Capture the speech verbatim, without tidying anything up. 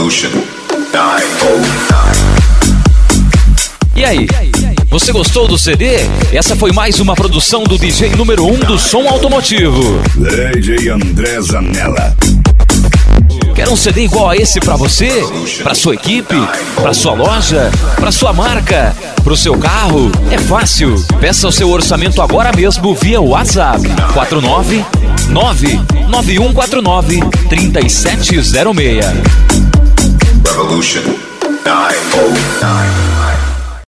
Revolution nove zero nove. E aí, você gostou do C D? Essa foi mais uma produção do D J número um do som automotivo, D J André Zanella. Quer um C D igual a esse pra você? Pra sua equipe? Pra sua loja? Pra sua marca? Pro seu carro? É fácil. Peça o seu orçamento agora mesmo via WhatsApp quatro nove nove nove um quatro nove três sete zero seis. Revolution nove zero nove.